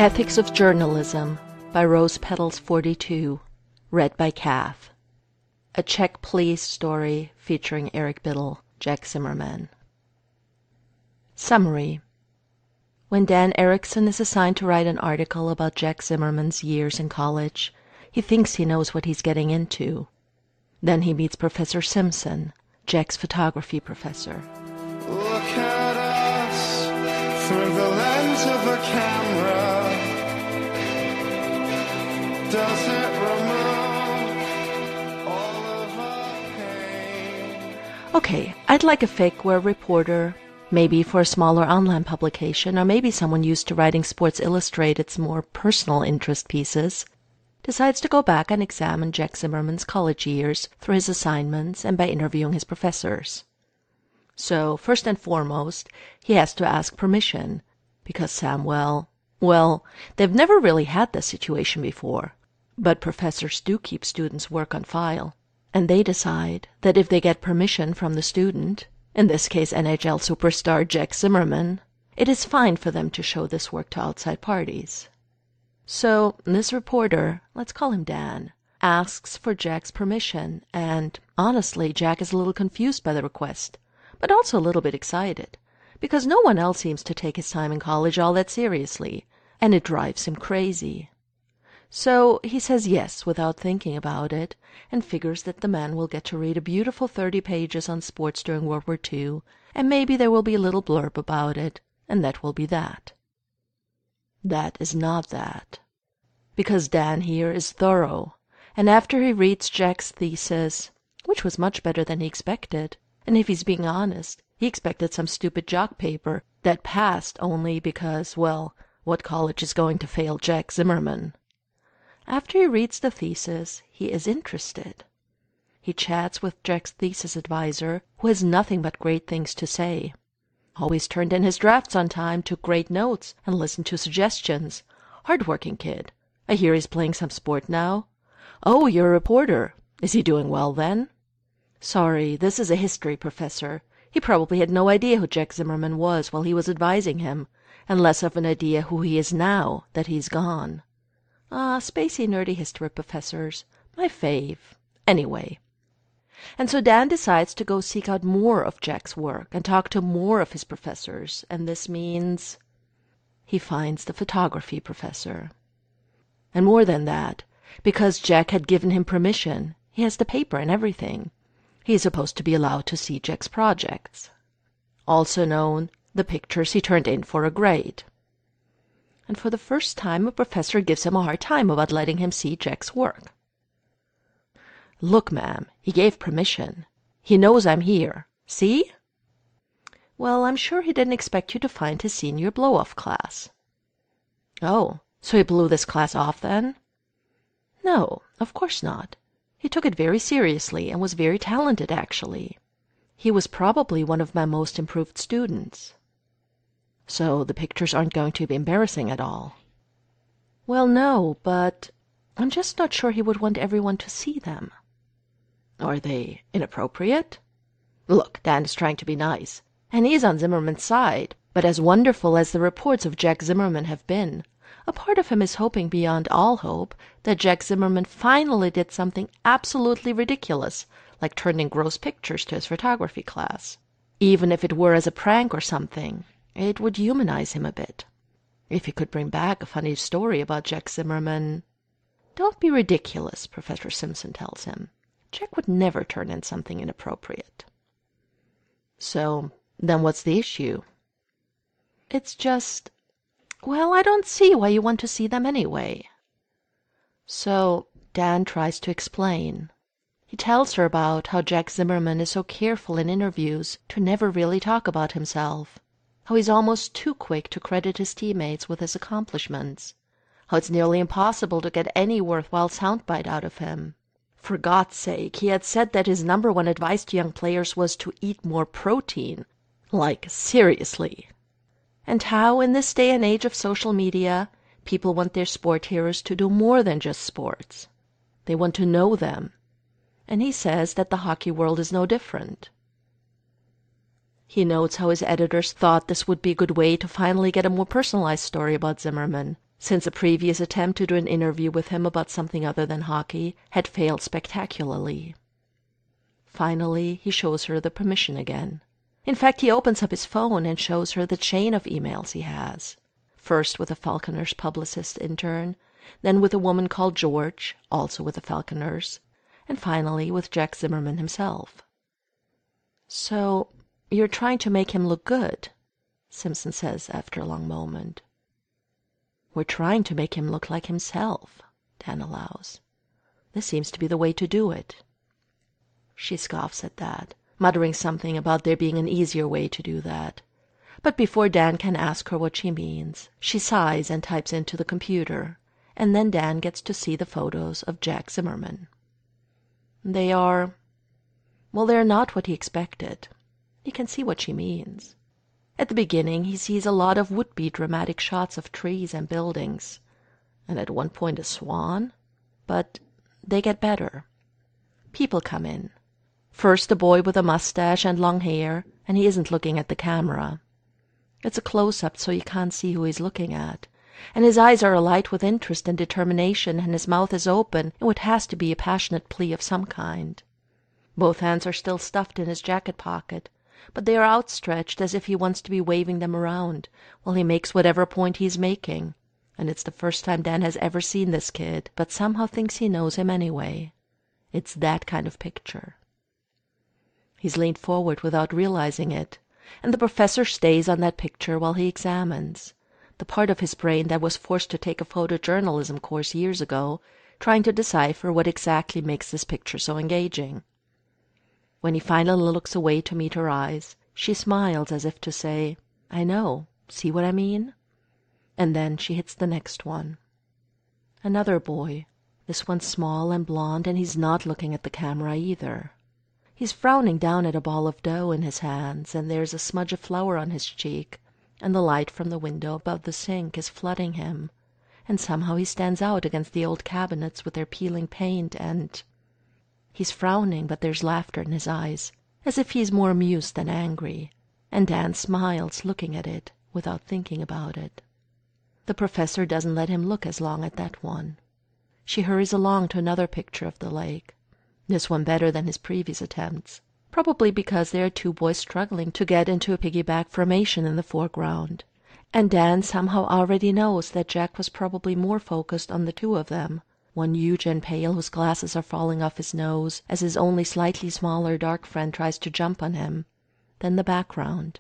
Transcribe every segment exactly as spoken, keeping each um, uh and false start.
Ethics of Journalism by Rose Petals forty-two, read by Kath. A Czech Police story featuring Eric Biddle, Jack Zimmerman. Summary. When Dan Erickson is assigned to write an article about Jack Zimmerman's years in college, he thinks he knows what he's getting into. Then he meets Professor Simpson, Jack's photography professor. Look at us through the lens of a camera. Does it remove all of our pain? Okay, I'd like a fake where a reporter, maybe for a smaller online publication, or maybe someone used to writing Sports Illustrated's more personal interest pieces, decides to go back and examine Jack Zimmerman's college years through his assignments and by interviewing his professors. So, first and foremost, he has to ask permission, because Sam, well, well, they've never really had this situation before, but professors do keep students' work on file, and they decide that if they get permission from the student, in this case N H L superstar Jack Zimmerman, it is fine for them to show this work to outside parties. So, this reporter, let's call him Dan, asks for Jack's permission, and honestly, Jack is a little confused by the request, but also a little bit excited, because no one else seems to take his time in college all that seriously, and it drives him crazy. So he says yes without thinking about it, and figures that the man will get to read a beautiful thirty pages on sports during World War Two, and maybe there will be a little blurb about it, and that will be that. That is not that. Because Dan here is thorough, and after he reads Jack's thesis, which was much better than he expected, and if he's being honest, he expected some stupid jock paper that passed only because, well, what college is going to fail Jack Zimmerman? After he reads the thesis, he is interested. He chats with Jack's thesis advisor, who has nothing but great things to say. Always turned in his drafts on time, took great notes, and listened to suggestions. Hard-working kid. I hear he's playing some sport now. Oh, you're a reporter. Is he doing well, then? Sorry, this is a history professor. He probably had no idea who Jack Zimmerman was while he was advising him, and less of an idea who he is now that he's gone. Ah, spacey, nerdy history professors. My fave. Anyway. And so Dan decides to go seek out more of Jack's work and talk to more of his professors, and this means he finds the photography professor. And more than that, because Jack had given him permission, he has the paper and everything. He is supposed to be allowed to see Jack's projects. Also known, the pictures he turned in for a grade. And for the first time, a professor gives him a hard time about letting him see Jack's work. Look, ma'am, he gave permission. He knows I'm here. See? Well, I'm sure he didn't expect you to find his senior blow-off class. Oh, so he blew this class off then? No, of course not. He took it very seriously and was very talented, actually. He was probably one of my most improved students. So the pictures aren't going to be embarrassing at all. Well, no, but I'm just not sure he would want everyone to see them. Are they inappropriate? Look, Dan is trying to be nice, and he's on Zimmerman's side, but as wonderful as the reports of Jack Zimmerman have been, a part of him is hoping beyond all hope that Jack Zimmerman finally did something absolutely ridiculous, like turned in gross pictures to his photography class. Even if it were as a prank or something, it would humanize him a bit. If he could bring back a funny story about Jack Zimmerman. Don't be ridiculous, Professor Simpson tells him. Jack would never turn in something inappropriate. So, then what's the issue? It's just, well, I don't see why you want to see them anyway. So, Dan tries to explain. He tells her about how Jack Zimmerman is so careful in interviews to never really talk about himself, how he's almost too quick to credit his teammates with his accomplishments, how it's nearly impossible to get any worthwhile soundbite out of him. For God's sake, he had said that his number one advice to young players was to eat more protein. Like, seriously. And how, in this day and age of social media, people want their sport heroes to do more than just sports. They want to know them. And he says that the hockey world is no different. He notes how his editors thought this would be a good way to finally get a more personalized story about Zimmerman, since a previous attempt to do an interview with him about something other than hockey had failed spectacularly. Finally, he shows her the permission again. In fact, he opens up his phone and shows her the chain of emails he has. First with a Falconers publicist intern, then with a woman called George, also with the Falconers, and finally with Jack Zimmerman himself. "So, you're trying to make him look good," Simpson says after a long moment. "We're trying to make him look like himself," Dan allows. "This seems to be the way to do it." She scoffs at that, muttering something about there being an easier way to do that. But before Dan can ask her what she means, she sighs and types into the computer, and then Dan gets to see the photos of Jack Zimmerman. They are, well, they're not what he expected. You can see what she means. At the beginning, he sees a lot of would-be dramatic shots of trees and buildings, and at one point a swan, but they get better. People come in. First a boy with a mustache and long hair, and he isn't looking at the camera. It's a close-up, so you can't see who he's looking at, and his eyes are alight with interest and determination, and his mouth is open in what has to be a passionate plea of some kind. Both hands are still stuffed in his jacket pocket, but they are outstretched as if he wants to be waving them around while he makes whatever point he's making, and it's the first time Dan has ever seen this kid, but somehow thinks he knows him anyway. It's that kind of picture. He's leaned forward without realizing it, and the professor stays on that picture while he examines, the part of his brain that was forced to take a photojournalism course years ago, trying to decipher what exactly makes this picture so engaging. When he finally looks away to meet her eyes, she smiles as if to say, "I know, see what I mean?" And then she hits the next one. Another boy. This one's small and blond, and he's not looking at the camera either. He's frowning down at a ball of dough in his hands, and there's a smudge of flour on his cheek, and the light from the window above the sink is flooding him, and somehow he stands out against the old cabinets with their peeling paint, and he's frowning, but there's laughter in his eyes, as if he's more amused than angry, and Dan smiles, looking at it, without thinking about it. The professor doesn't let him look as long at that one. She hurries along to another picture of the lake, this one better than his previous attempts, probably because there are two boys struggling to get into a piggyback formation in the foreground, and Dan somehow already knows that Jack was probably more focused on the two of them, one huge and pale whose glasses are falling off his nose as his only slightly smaller dark friend tries to jump on him, than the background.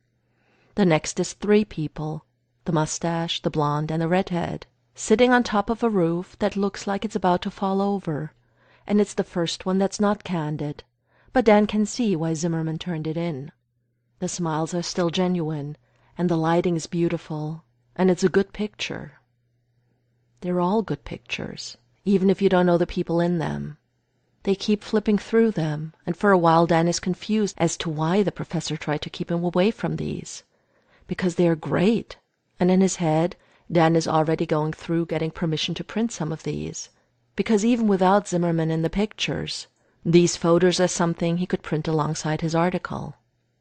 The next is three people, the mustache, the blonde, and the redhead, sitting on top of a roof that looks like it's about to fall over, and it's the first one that's not candid, but Dan can see why Zimmerman turned it in. The smiles are still genuine, and the lighting is beautiful, and it's a good picture. They're all good pictures, even if you don't know the people in them. They keep flipping through them, and for a while Dan is confused as to why the professor tried to keep him away from these, because they are great, and in his head Dan is already going through getting permission to print some of these, because even without Zimmerman in the pictures, these photos are something he could print alongside his article.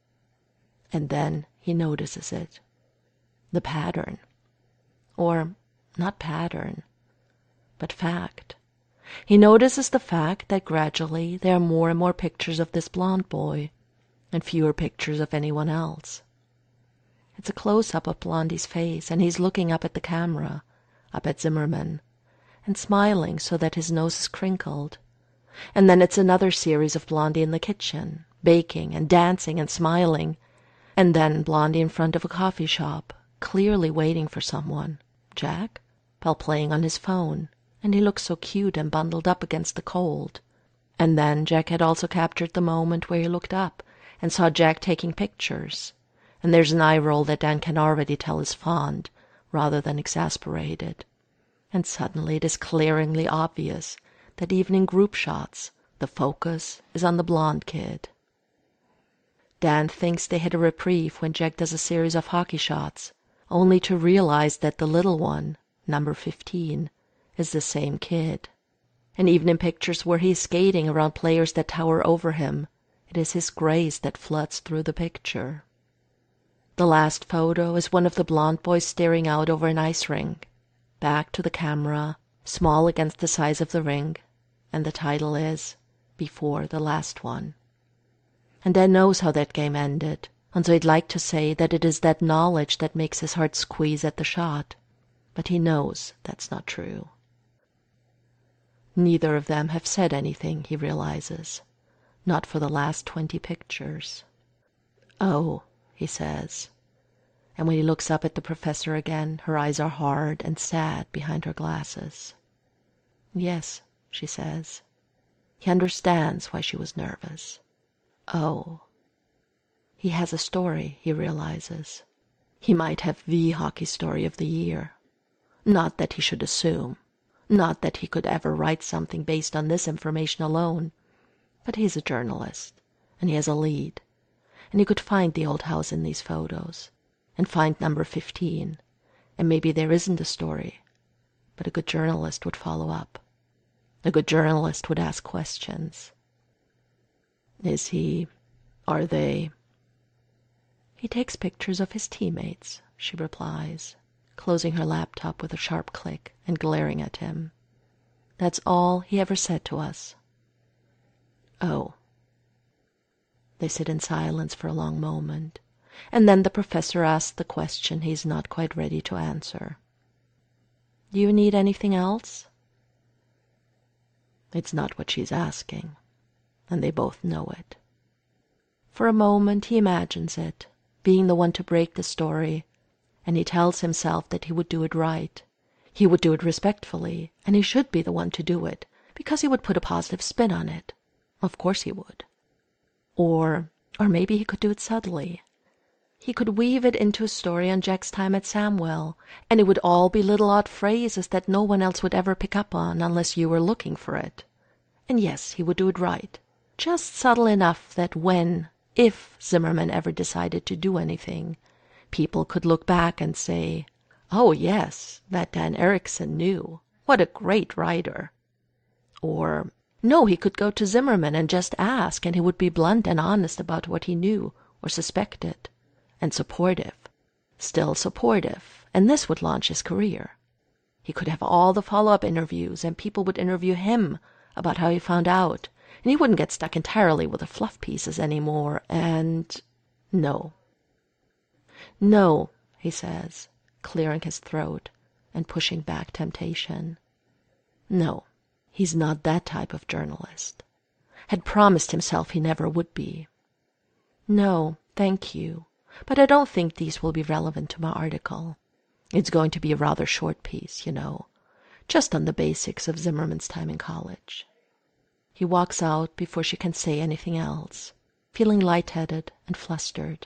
And then he notices it. The pattern. Or, not pattern, but fact. He notices the fact that gradually there are more and more pictures of this blond boy, and fewer pictures of anyone else. It's a close-up of Blondie's face, and he's looking up at the camera, up at Zimmerman, and smiling so that his nose is crinkled. And then it's another series of Blondie in the kitchen, baking and dancing and smiling, and then Blondie in front of a coffee shop, clearly waiting for someone, Jack, while playing on his phone, and he looks so cute and bundled up against the cold. And then Jack had also captured the moment where he looked up and saw Jack taking pictures, and there's an eye roll that Dan can already tell is fond, rather than exasperated. And suddenly it is clearingly obvious that even in group shots, the focus is on the blonde kid. Dan thinks they hit a reprieve when Jack does a series of hockey shots, only to realize that the little one, number fifteen, is the same kid. And even in pictures where he is skating around players that tower over him, it is his grace that floods through the picture. The last photo is one of the blond boys staring out over an ice rink. back to the camera, small against the size of the ring, and the title is Before the Last One. And Dan knows how that game ended, and so he'd like to say that it is that knowledge that makes his heart squeeze at the shot, but he knows that's not true. Neither of them have said anything, he realizes, not for the last twenty pictures. Oh, he says, and when he looks up at the professor again, her eyes are hard and sad behind her glasses. Yes, she says. He understands why she was nervous. Oh. He has a story, he realizes. He might have the hockey story of the year. Not that he should assume. Not that he could ever write something based on this information alone. But he's a journalist, and he has a lead. And he could find the old house in these photos, and find number fifteen, and maybe there isn't a story, but a good journalist would follow up. A good journalist would ask questions. Is he, are they? He takes pictures of his teammates, she replies, closing her laptop with a sharp click and glaring at him. That's all he ever said to us. Oh. They sit in silence for a long moment, and then the professor asks the question he's not quite ready to answer. Do you need anything else? It's not what she's asking, and they both know it. For a moment he imagines it, being the one to break the story, and he tells himself that he would do it right. He would do it respectfully, and he should be the one to do it, because he would put a positive spin on it. Of course he would. Or, or maybe he could do it subtly. He could weave it into a story on Jack's time at Samwell, and it would all be little odd phrases that no one else would ever pick up on unless you were looking for it. And yes, he would do it right. Just subtle enough that when, if Zimmerman ever decided to do anything, people could look back and say, oh yes, that Dan Erickson knew. What a great writer. Or, no, he could go to Zimmerman and just ask, and he would be blunt and honest about what he knew or suspected, and supportive, still supportive, and this would launch his career. He could have all the follow-up interviews, and people would interview him about how he found out, and he wouldn't get stuck entirely with the fluff pieces anymore, and no. No, he says, clearing his throat and pushing back temptation. No. He's not that type of journalist. Had promised himself he never would be. No, thank you, but I don't think these will be relevant to my article. It's going to be a rather short piece, you know, just on the basics of Zimmerman's time in college. He walks out before she can say anything else, feeling lightheaded and flustered.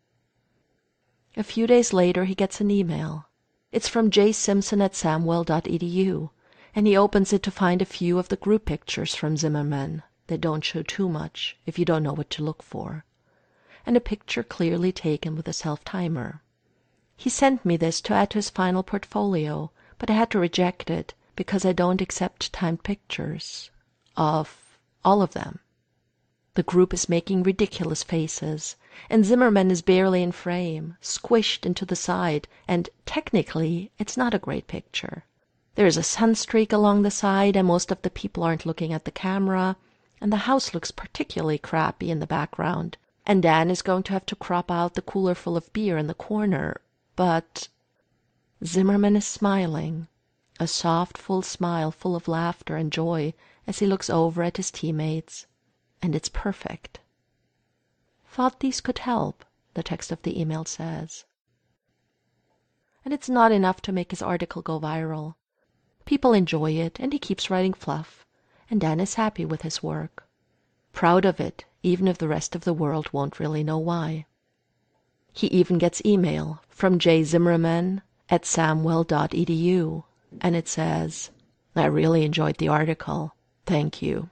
A few days later he gets an email. It's from Jay Simpson at samwell dot e d u. And he opens it to find a few of the group pictures from Zimmerman. They don't show too much if you don't know what to look for. And a picture clearly taken with a self-timer. He sent me this to add to his final portfolio, but I had to reject it because I don't accept timed pictures. Of all of them. The group is making ridiculous faces, and Zimmerman is barely in frame, squished into the side, and technically it's not a great picture. There's a sunstreak along the side, and most of the people aren't looking at the camera, and the house looks particularly crappy in the background, and Dan is going to have to crop out the cooler full of beer in the corner, but Zimmerman is smiling, a soft, full smile full of laughter and joy as he looks over at his teammates, and it's perfect. Thought these could help, the text of the email says. And it's not enough to make his article go viral. People enjoy it, and he keeps writing fluff, and Dan is happy with his work. Proud of it, even if the rest of the world won't really know why. He even gets email from J Zimmerman at samwell dot e d u, and it says, I really enjoyed the article. Thank you.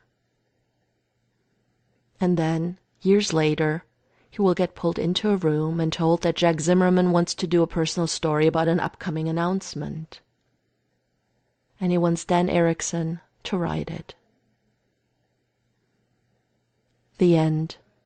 And then, years later, he will get pulled into a room and told that Jack Zimmerman wants to do a personal story about an upcoming announcement. And he wants Dan Erickson to write it. The end.